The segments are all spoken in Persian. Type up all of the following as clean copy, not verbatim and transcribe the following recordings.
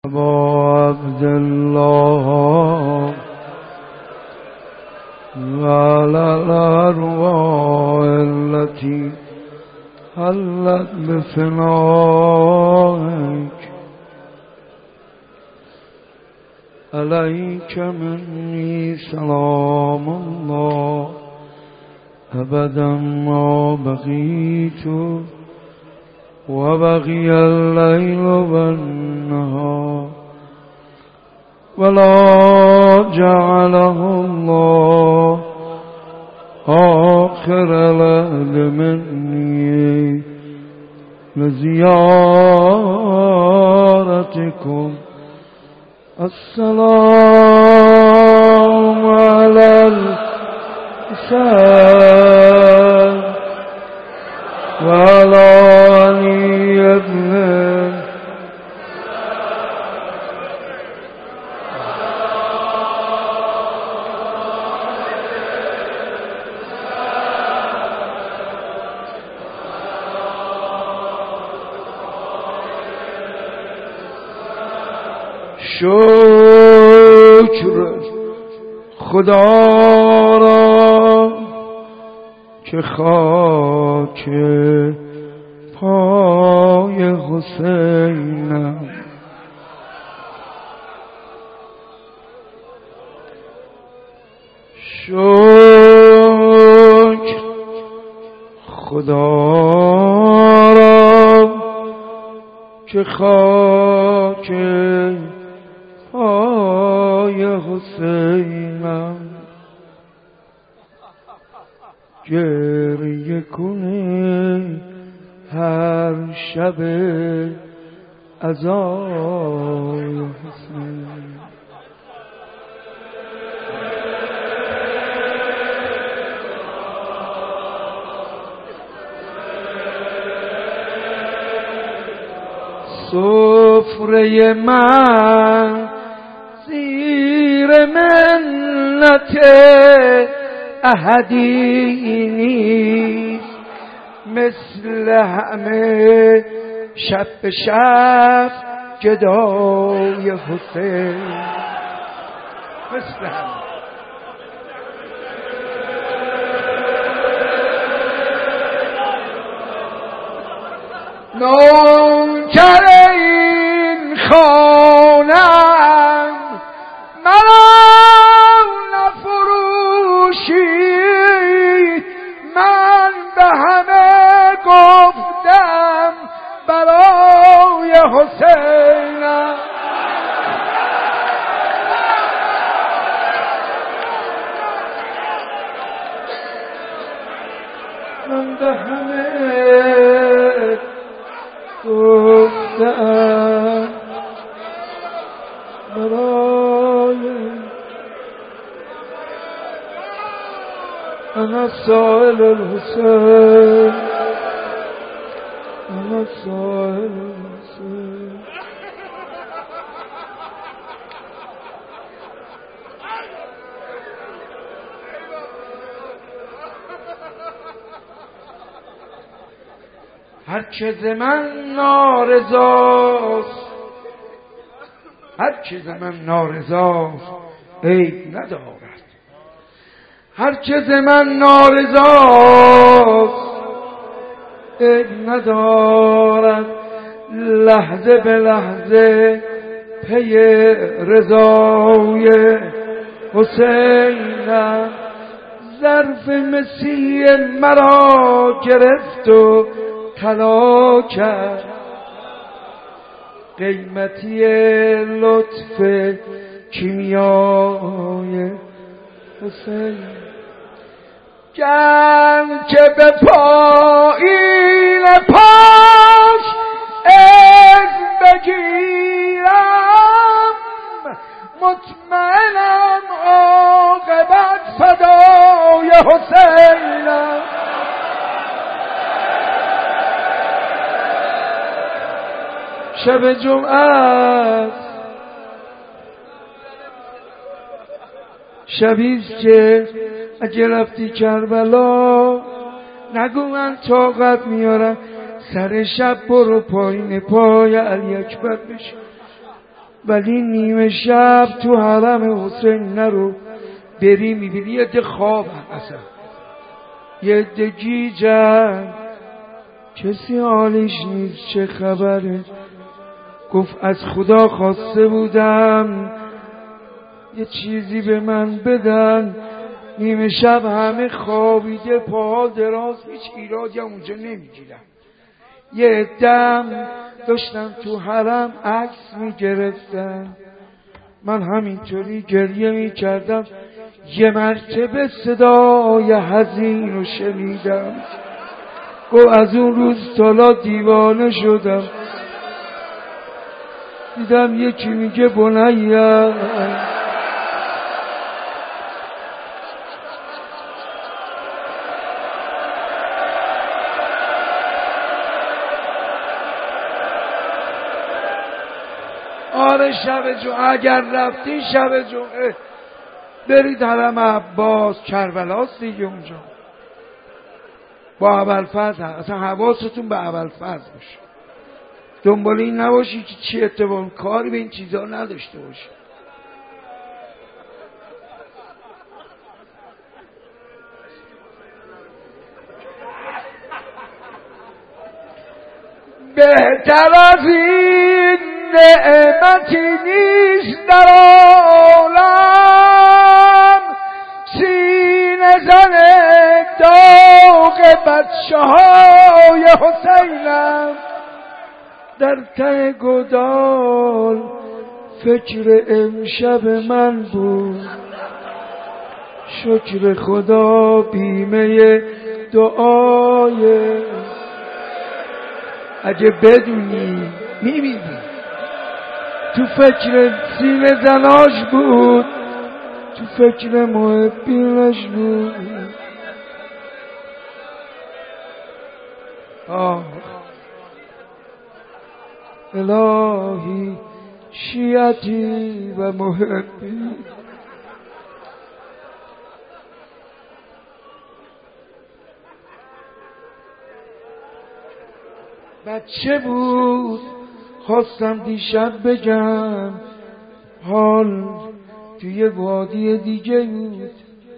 أبا عبد الله وعلى الأرواح التي حلت بفنائك عليك مني سلام الله أبدا ما بقيت وبقي الليل والنهار ولا جعله الله آخر ليل مني لزيارتكم. السلام على الحسين وعلى علي ابن شکر خدا را که خاک پای حسینم شکر خدا را که خاک پای حسینم گریه کنه هر شب عزای حسین. سفره من زیر منت احدی نیست، مثل همه شب به شب گدای حسین، مثل همه نوکر این خانم مرا نفروشید، من به همه گفتم برای حسینم. من به همه گفتم برای أنا سائل الحسين، أنا سائل الحسين. هرچه ز من نارضاست، هرچه ز من نارضاست عیب ندارد، هرچه ز من نارضاست عیب ندارد، لحظه به لحظه پی رضای حسینم. ظرف مسیح مرا گرفت و طلا کرد، قیمتی لطف کیمیای حسین. گرم که به پایین پاش از بگیرم، مطمئنم عاقبت فدای حسینم. شب جمعه است، شبیست که اگه رفتی کربلا نگو من طاقت میارم، سر شب برو پایین پای علی اکبر بشین. ولی نیمه شب تو حرم حسین نرو، بری میبینی یه ده خواب اصلا، یه ده گیجن، کسی حالش نیست چه خبره. گفت از خدا خواسته بودم یه چیزی به من بدن، نیمه شب همه خوابیده، پاها دراز، هیچ ایرادی اونجا نمیگیرم. یه دم داشتم تو حرم عکس میگرفتم، من همینطوری گریه میکردم، یه مرتبه صدای حزین رو شنیدم. گفت از اون روز تالا دیوانه شدم، دیدم یکی میگه بنیه آره شب جمعه اگر رفتی شب جمعه برید حرم عباس، کربلاست دیگه اونجا، با ابوالفضل اصلا حواستون به ابوالفضل باشه، دنبال این نباشی که چی اتفاق، کاری به این چیزا نداشته باشی. بهتر از این نعمتی نیست در عالم، سینه زن داغ بچه های حسینم. در ته گودال فکر امشب من بود، شکر خدا بیمه دعای، اگه بدونی میبینی تو فکر سینه زناش بود، تو فکر محبینش بود. الهی شیعتی و محبی، بچه بود خواستم دیشب بگم، حال توی وادی دیگه بود.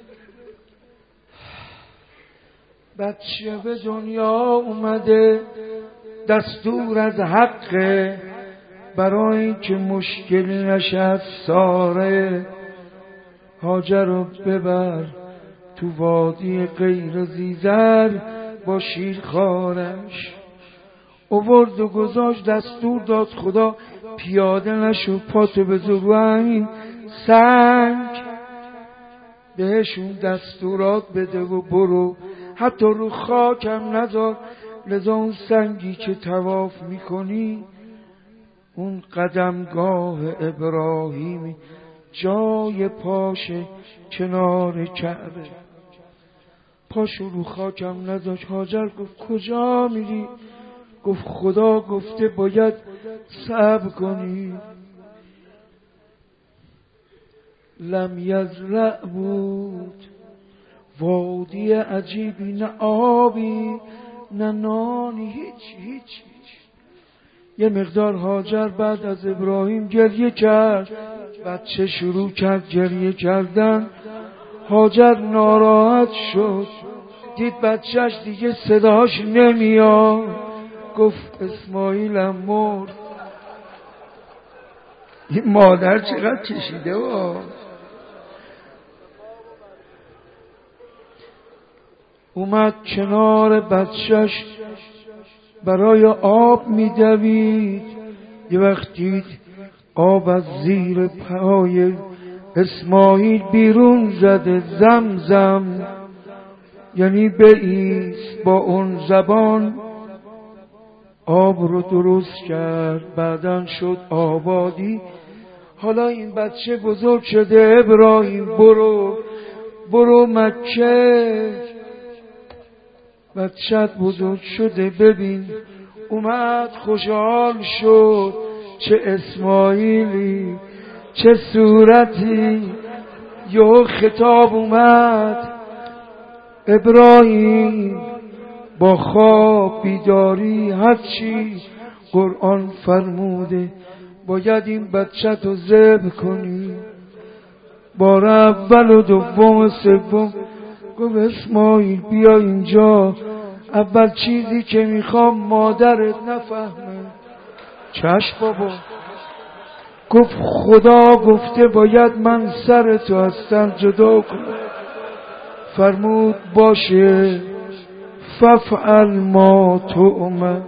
بچه به دنیا اومده دستور از حقه، برای اینکه مشکلی نشه ساره، هاجر رو ببر تو وادی غیر زیزر با شیرخوارش. اوورد و گذاشت، دستور داد خدا پیاده نشو، پاتو بذار رو همین سنگ، بهشون دستورات بده و برو، حتی رو خاکم نذار، لذا اون سنگی که طواف میکنی اون قدمگاه ابراهیمی، جای پاشه کنار کعبه، پاشو رو خاکم نذاش. هاجر گفت کجا میری؟ گفت خدا گفته باید صبر کنی. لم یزرع بود، وادی عجیبی، نه آبی نه نانی، هیچ. یه مقدار هاجر بعد از ابراهیم گریه کرد، بچه شروع کرد گریه کردن. هاجر ناراحت شد، دید بچهش دیگه صداش نمیاد، گفت اسماعیلم مرد. این مادر چقدر کشیده و اومد کنار بچهش برای آب میدوید. یه وقت دید آب از زیر پای اسماعیل بیرون زده، زمزم، یعنی بایست. با اون زبان آب رو درست کرد، بعدن شد آبادی. حالا این بچه بزرگ شده، ابراهیم برو مکه. بچت بزرگ شده، ببین اومد خوشحال شد، چه اسماعیلی چه صورتی. یه خطاب اومد، ابراهیم با خواب بیداری هرچی قرآن فرموده باید این بچه تو ذبح کنی. بار اول و دوم و سوم گفت اسماعیل بیا اینجا، اول چیزی که میخوام مادرت نفهمه. چشم بابا. گفت خدا گفته باید من سرتو از تن جدا کنم. فرمود باشه ففعل ما تؤمر.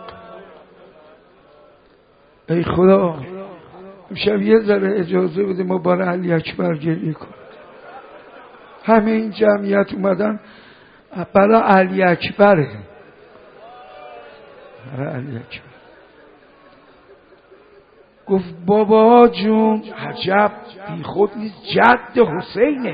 ای خدا امشب یه ذره اجازه بده ما برای علی اکبر گریه کنیم. همه این جمعیت اومدن برای علی اکبره. برای علی اکبر. گفت بابا جون عجب بی خود نیست، جد حسینه.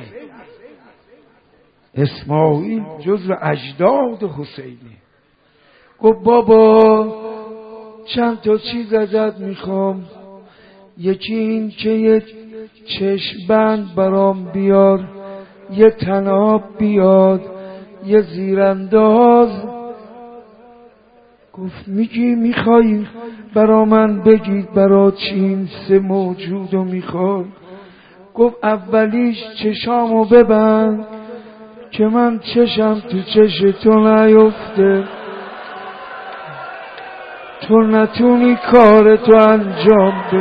اسماعیل جزو اجداد حسینه. گفت بابا چند تا چیز ازت میخوام، یکی این که یه چشم‌بند برام بیار، یه طناب بیاد، یه زیرانداز. گفت میخوای برا من بگید برا چی این سه موجودو میخوای؟ گفت اولیش چشامو ببند که من چشم تو چش تو نیفته، تو نتونی کارتو انجام بدی.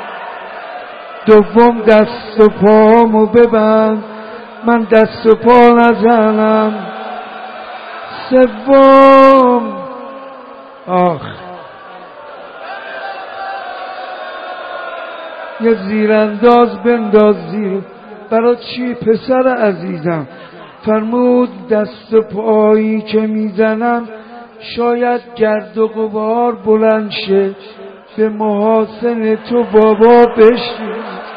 دوم دست و پامو ببند من دست و پا نزنم. سوم یه زیرانداز بنداز زیر. برای چی پسر عزیزم؟ فرمود دست و پایی که میزنم شاید گرد و غبار بلند شه، به محاسن تو بابا بشی.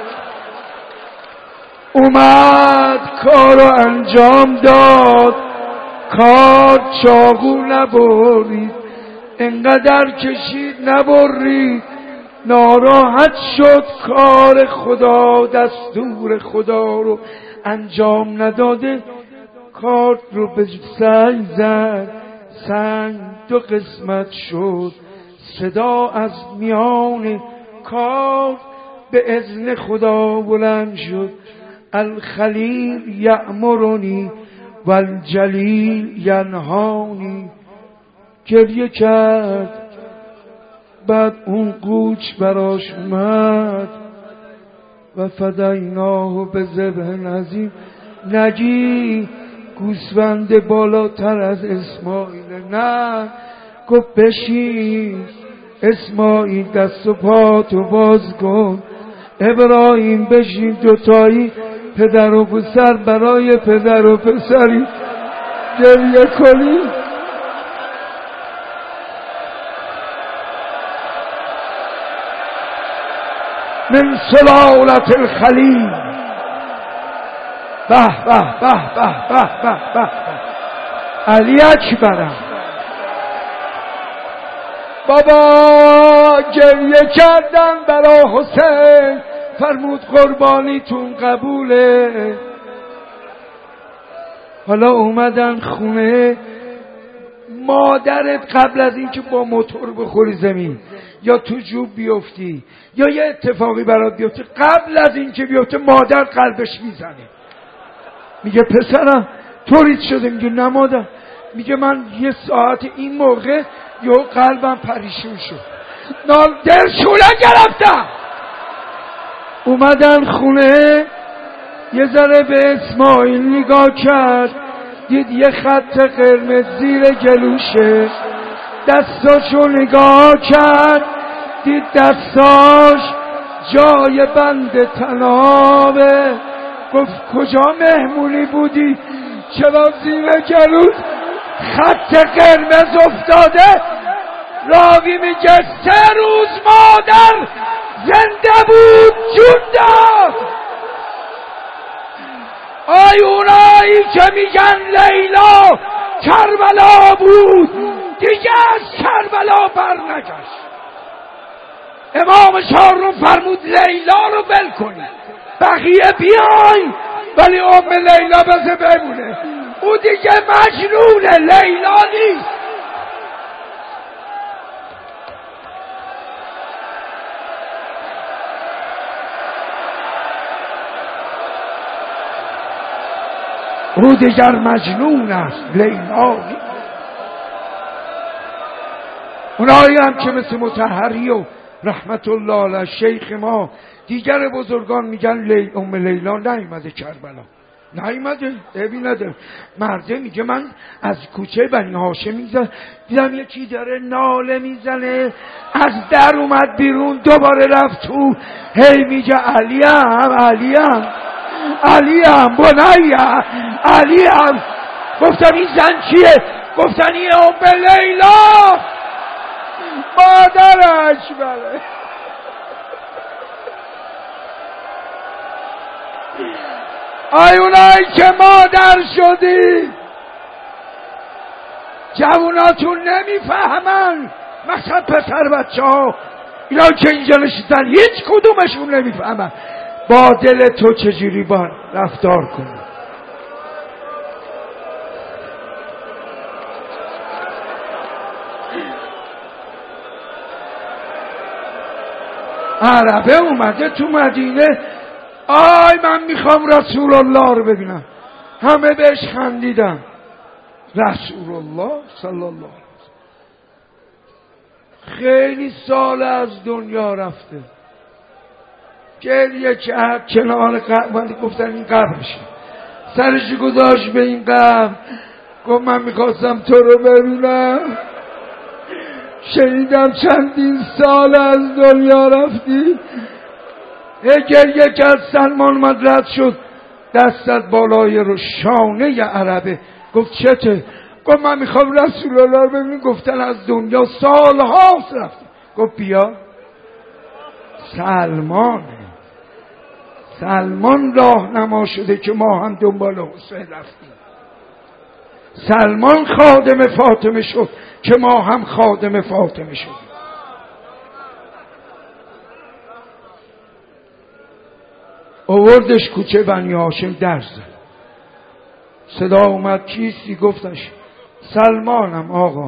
اومد کارو انجام داد، کار چاقو نبرید، انقدر کشید نبرید، ناراحت شد. کار خدا دستور خدا رو انجام نداده، کارت رو به سنگ زد، سنگ دو قسمت شد. صدا از میان کار به اذن خدا بلند شد، الخلیل یأمرنی والجلیل ینهانی. گریه کرد. بعد اون قوچ براش اومد و فدیناه به ذبح عظیم. نگی گوسفند بالاتر از اسماعیل؟ نه. گفت بشین اسماعیل دست و پاتو باز کن. ابراهیم بشین دوتایی پدر و پسر برای پدر و پسری گریه کنی. من سلالت الخلیل. به به به به به به به علی اکبرم. بابا گریه کردن برا حسین. فرمود قربانیتون قبوله. حالا اومدن خونه. مادرت قبل از اینکه با موتور بخوری زمین یا تو جوب بیفتی یا یه اتفاقی برات بیفته، قبل از اینکه بیفته مادر قلبش میزنه، میگه پسرم طوریت شده؟ میگه نه مادر. میگه من یه ساعت این موقع یا قلبم پریشون شد، دلشونه گرفتم. اومدن خونه. یه ذره به اسماعیل نگاه کرد، دید یه خط قرمز زیر گلوشه. دستاشو نگاه کرد، دید دستاش جای بند طنابه. گفت کجا مهمونی بودی؟ چرا زیر گلوت خط قرمز افتاده؟ راوی میگه 3 روز مادر زنده بود جون داد. آی اونایی که میگن لیلا کربلا بود، دیگه از کربلا بر نگشت. امام شاه فرمود لیلا رو ول کنی، بقیه بیاین، ولی ام لیلا بذار بمونه. او دیگه مجنونه، لیلا نیست. او دیگر مجنون است لیلا. اونایی هم که مثل مطهری و رحمت الله علیه شیخ ما دیگر بزرگان میگن ام لیلا نیومده کربلا، نیومده. ببینده مرده میگه من از کوچه بنی هاشم دیدم یکی داره ناله میزنه، از در اومد بیرون دوباره رفت تو، هی میگه علیم علیم علیم بنیم علیم. گفتم این زن چیه؟ گفتن این ام لیلا مادرش. بله آیونایی که مادر شدی جواناتون نمیفهمن، مثلا پسر بچه ها اینا که اینجا نشستن هیچ کدومشون نمیفهمن با دل تو چجوری با رفتار کنی. عربه اومده تو مدینه، آی من میخوام رسول الله رو ببینم. همه بهش خندیدن. رسول الله صلی الله علیه وسلم خیلی سال از دنیا رفته، گریه کرد کنار قبر. گفتن این قبرشه، سرش گذاشت به این قبر، گفت من میخواستم تو رو ببینم، شنیدم چندین سال از دنیا رفتی. گریه کرد. سلمان اومد رد شد، دستت بالای رو شانه عربه. گفت چته؟ گفت من میخوام رسول الله رو ببینم. گفتن از دنیا سال هاست رفتی. گفت بیا. سلمان راهنما شده که ما هم دنبال حسین رفتیم. سلمان خادم فاطمه شد که ما هم خادم فاطمه شدیم. آوردش کوچه بنی هاشم، در زد. صدا اومد کیستی؟ گفتش سلمانم آقا.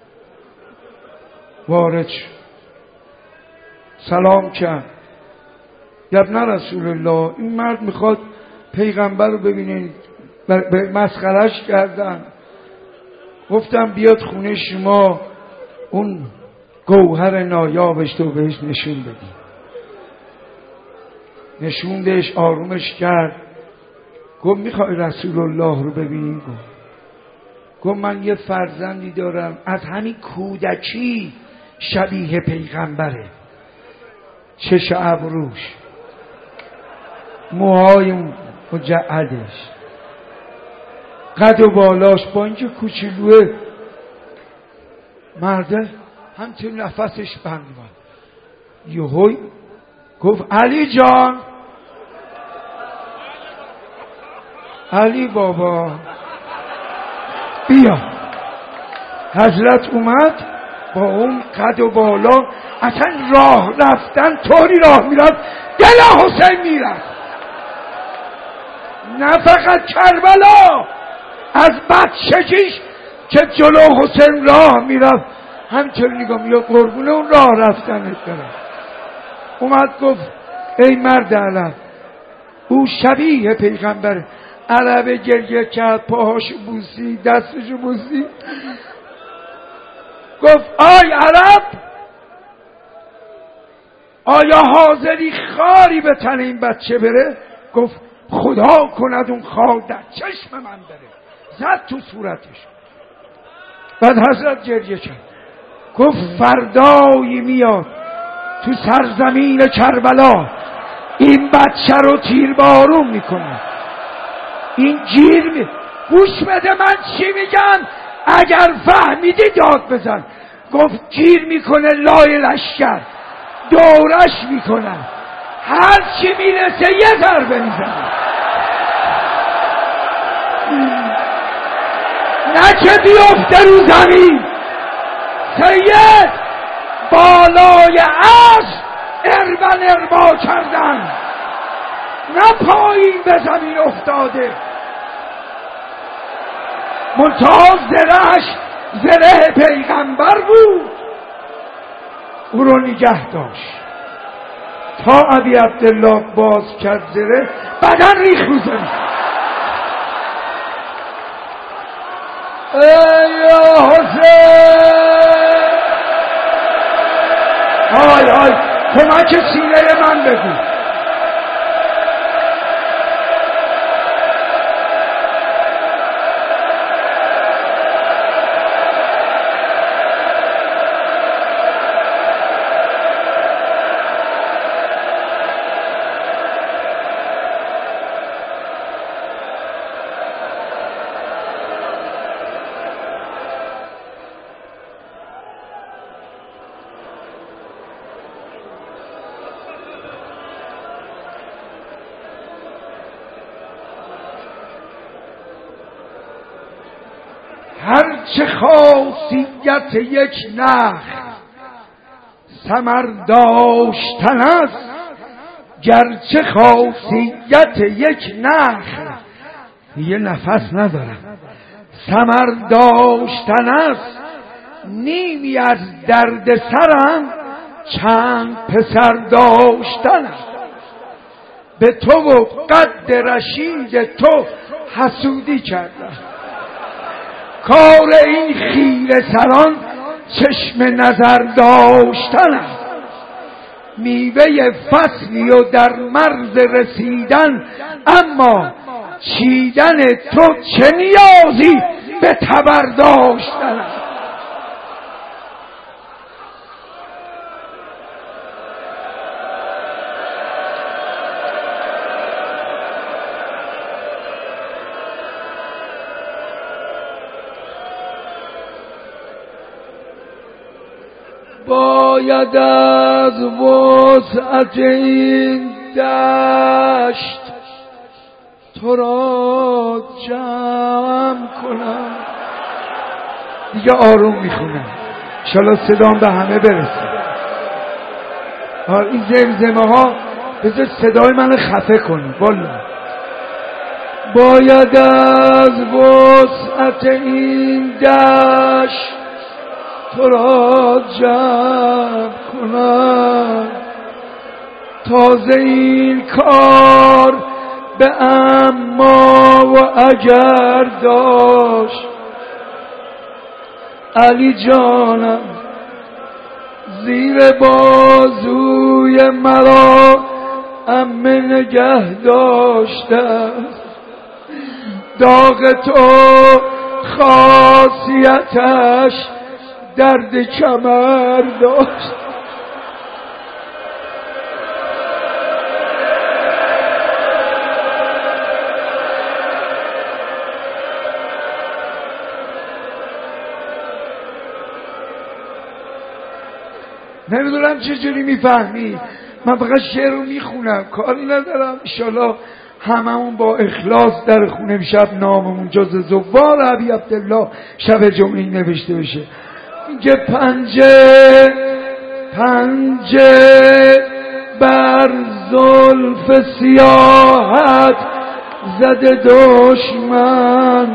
وارد شد، سلام کرد. ابن رسول الله این مرد میخواد پیغمبر رو ببینید، مسخرش کردن. گفتم بیاد خونه شما اون گوهر نایابش تو بهش نشون بدی. نشوندش، آرومش کرد. گفت میخوای رسول الله رو ببینی؟ گفت من یه فرزندی دارم از همین کودکی شبیه پیغمبره، چش ابروش، موهای مجعدش، قد و بالاش با اینکه کوچولوه. مرده همچون نفسش بند بود. یهوی گفت علی جان، علی بابا بیا. حضرت اومد با اون قد و بالا، اصلا راه رفتن طوری راه میرفت دل حسین میرفت. نه فقط کربلا، از بچگیش که جلو حسین راه میرفت همچون نگاه میاد قربون اون راه رفتنت برم. اومد گفت ای مرد علم، او شبیه پیغمبره. عربه گریه کرد، پاهاشو بوسی، دستشو بوسی. گفت آی عرب، آیا حاضری خاری به تن این بچه بره؟ گفت خدا کند اون خار در چشم من بره. زد تو صورتش. بعد حضرت گریه کرد. گفت فردایی میاد تو سرزمین کربلا این بچه رو تیربارون میکنه. این گیر گوش بده من چی میگم، اگر فهمیدی داد بزن. گفت گیر میکنه لای لشکر، دورش میکنه، هر چی میرسه یه ضربه میزنه، نه که بیفته رو زمین. سید بالای عرش اربا کردن، نه پایین به زمین افتاده. منتها زرهش زره پیغمبر بود، او رو نگه داشت تا ابی عبدالله باز کرد زره، بدن ریخ رو زمین. ای حسین آی آی کمک سینه من بگو هرچه خاصیت یک نخل ثمر داشتن است، گرچه خاصیت یک نخل یه نفس ندارم ثمر داشتن است، نیمی از درد سرم چند پسر داشتن است. به تو و قد رشید تو حسودی کردم، کار این خیره سران چشم نظر داشتن است. میوه فصلی و در مرز رسیدن، اما چیدن تو چه نیازی به تبر داشتن است. باید از وسعت این دشت تو را جمع کنم. دیگه آروم میخونم انشالله صدام به همه برسه. این زمزمه ها بذار صدای من خفه کنی. والله باید از وسعت این دشت تو را جمع کنم، تازه این کار به اما و اگر داشت. علی جانم زیر بازوی مرا عمه نگه داشته، داغ تو خاصیتش درد کمر داشت. نمیدونم چجوری میفهمی، من فقط شعر رو میخونم کاری ندارم. انشالله هممون با اخلاص در خونه شب ناممون جز زوار ابی عبدالله شب جمعه نوشته بشه. اینکه پنجه بر زلف سیاحت زده دشمن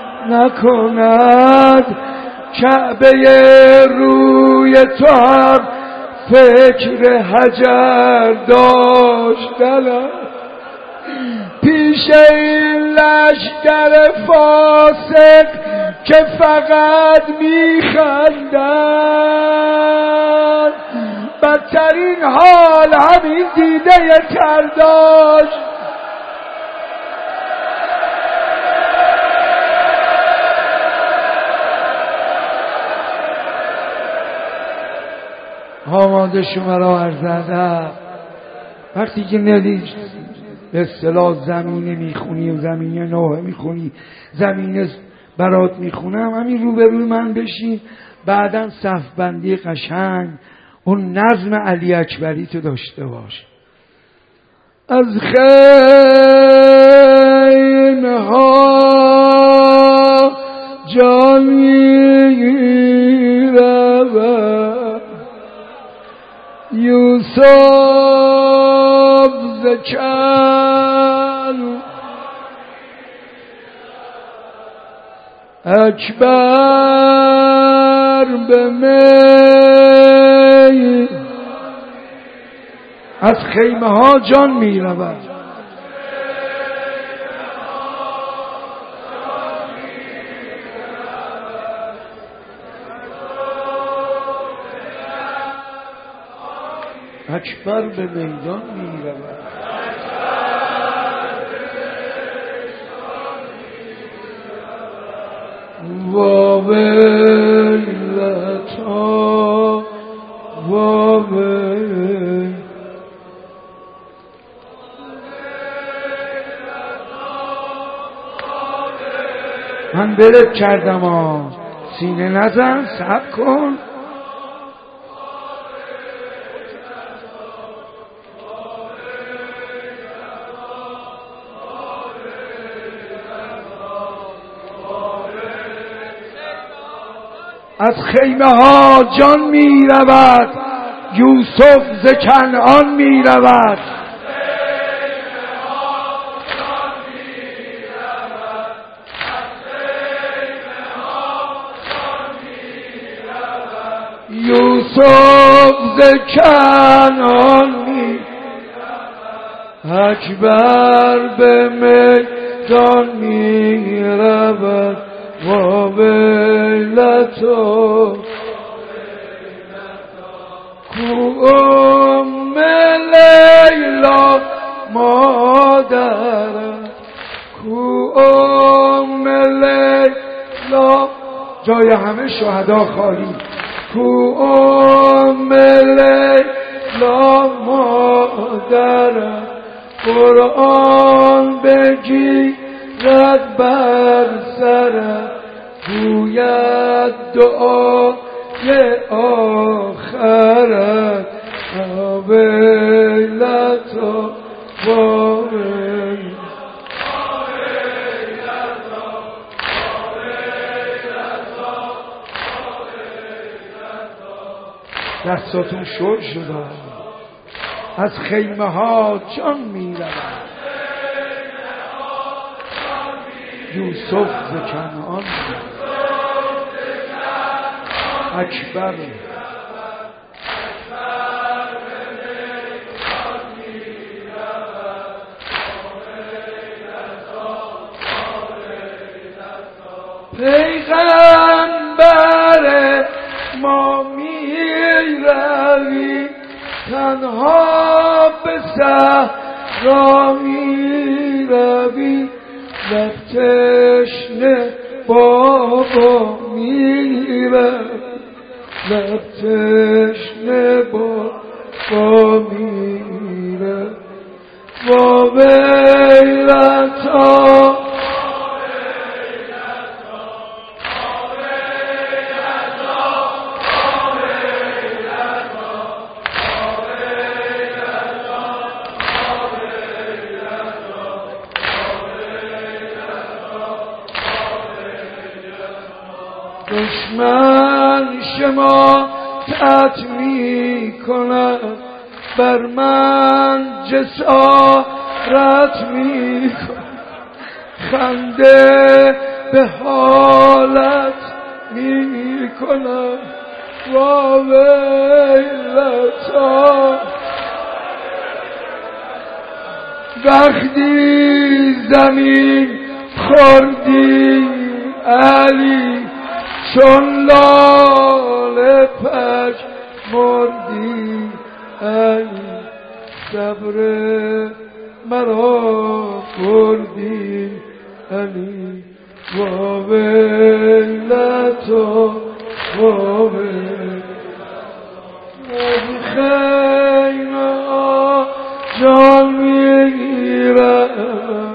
نکند، کعبه روی تو هم فکر حجر داشتن. پیش این لشکر فاسق که فقط میخندن، بدترین حال همین دیده تر داشت. آماده شما را ارزده وقتی که ندید به اصطلاح زمینه میخونی و زمینه نوحه میخونی، زمینه برات میخونم، همین روبروی من بشین، بعداً صف بندی قشنگ اون نظم علی اکبری تو داشته باش. از خیمه ها جان میرود، یوسف زکن اکبر به می، از خیمه ها جان می رود. اکبر به میدان می رود. واویلتا واویل من برد کردم سینه نزن، صبر کن. از خیمه ها جان می رود، یوسف ز کنعان می رود. یوسف ز کنعان می رود، اکبر به میدان می رود. واویلتا کو ام لیلا مادرم، کو ام لیلا جای همه شهدا خالی. کو ام لیلا مادرم، قرآن بگیرد بر سرم، گوید دعای آخرت. واویلتا واویل دستاتون شل شده. از خیمه ها جان می رود، یوسف ز کنعان اکبر. پیغمبر ما می روی، تنها به صحرا می روی. لب تشنه بابا می روی، لب تشنه بابا می روی. واویلتا دشمن شماتت می کند، بر من جسارت می کند. خنده به حالت می کند. واویلتا وقتی زمین خوردی علی، چون لاله پش مردی علی. صبر مرا بردی علی. واویلتا واویل خیمه جان میگیرم،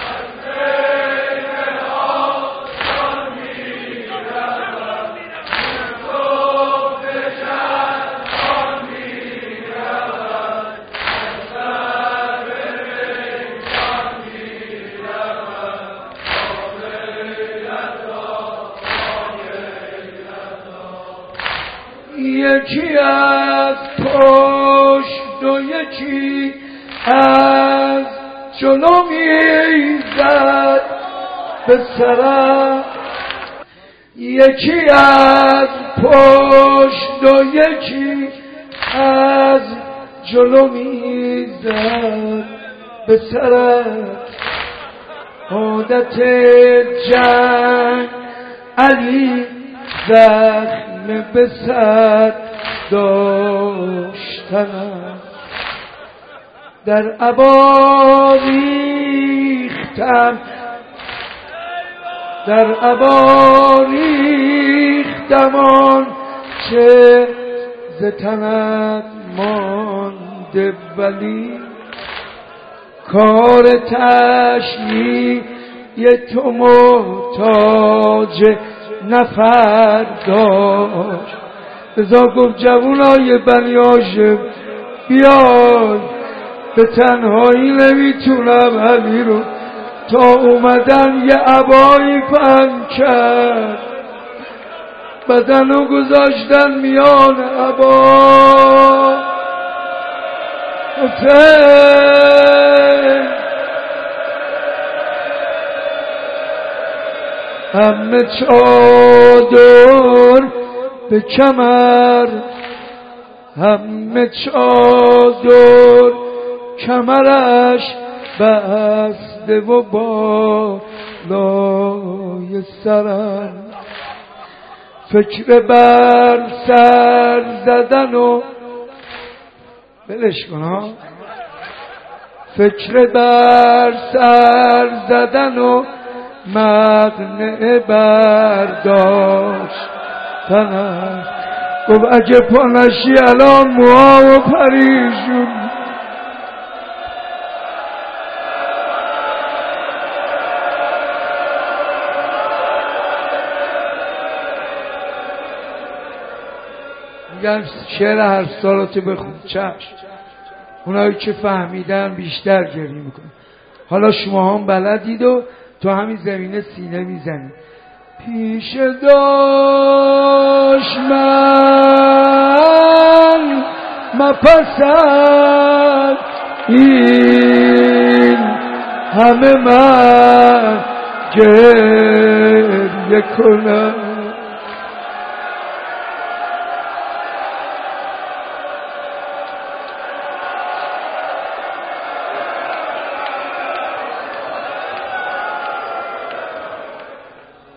یکی از پشت و یکی از جلو میزد به سرم. یکی از پشت و یکی از جلو میزد به سرم. عادت جنگ علی زخم به سر داشتنم. در عبا ریختم در عبا ریختم آن چه ز تنت مانده ولی کار تشییع تو محتاج نفر داشت. ازا گفت جوانای بنی هاشم بیای، به تنهایی نمیتونم علی رو، تا اومدن یه عبایی پهن کرد، بدنو گذاشتن میان عبا. حسین همه چادر به کمر، همه چادر کمرش بسته و بالای سرم، فکر بر سر زدن و بلش کن ها، فکر بر سر زدن و مقنعه برداشتنم. گفت اگه پانشی الان موها و پریشون، میگن شعر هر سالاتو بخون. چشم، اونایی که فهمیدن بیشتر گریه میکنن. حالا شما هم بلدید و تو همین زمینه سینه میزنید. پیش دشمن مپسند این همه من گریه کنم.